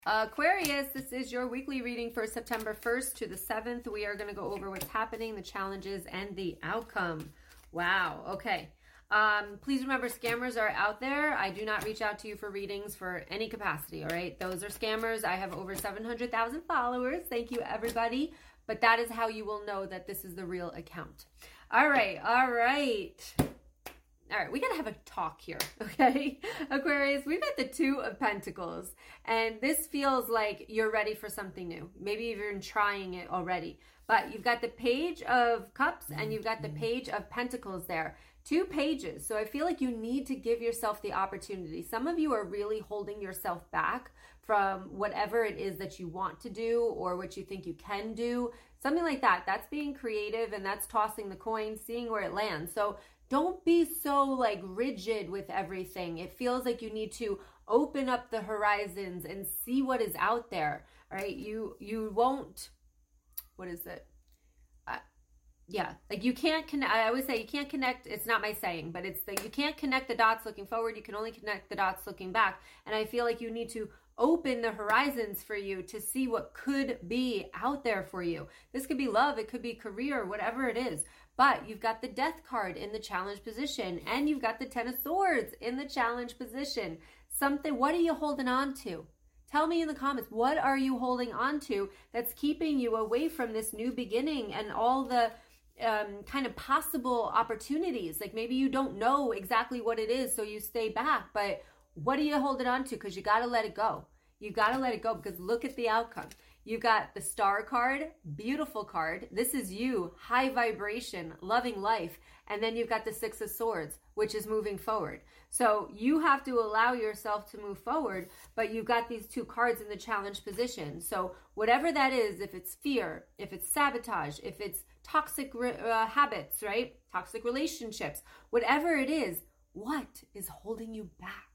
Aquarius, this is your weekly reading for September 1st to the 7th. We are going to go over what's happening, the challenges, and the outcome. Wow. Okay. Please remember, scammers are out there. I do not reach out to you for readings for any capacity, all right? Those are scammers. I have over 700,000 followers. Thank you, everybody. But that is how you will know that this is the real account. All right. All right, we got to have a talk here, okay? Aquarius, we've got the Two of Pentacles, and this feels like you're ready for something new. Maybe you've been trying it already, but you've got the Page of Cups and you've got the Page of Pentacles there. 2 pages, so I feel like you need to give yourself the opportunity. Some of you are really holding yourself back from whatever it is that you want to do or what you think you can do. Something like that. That's being creative, and that's tossing the coin, seeing where it lands. So don't be so like rigid with everything. It feels like you need to open up the horizons and see what is out there. All right. You won't, what is it? Like you can't connect. I always say you can't connect. It's not my saying, but it's that you can't connect the dots looking forward. You can only connect the dots looking back. And I feel like you need to open the horizons for you to see what could be out there for you. This could be love. It could be career, whatever it is. But you've got the Death card in the challenge position, and you've got the Ten of Swords in the challenge position. What are you holding on to? Tell me in the comments, what are you holding on to that's keeping you away from this new beginning and all the kind of possible opportunities? Like maybe you don't know exactly what it is, so you stay back, but what are you holding on to? Because you got to let it go. You got to let it go, because look at the outcome. You got the Star card, beautiful card. This is you, high vibration, loving life. And then you've got the Six of Swords, which is moving forward. So you have to allow yourself to move forward, but you've got these 2 cards in the challenge position. So whatever that is, if it's fear, if it's sabotage, if it's toxic habits, right? Toxic relationships, whatever it is, what is holding you back?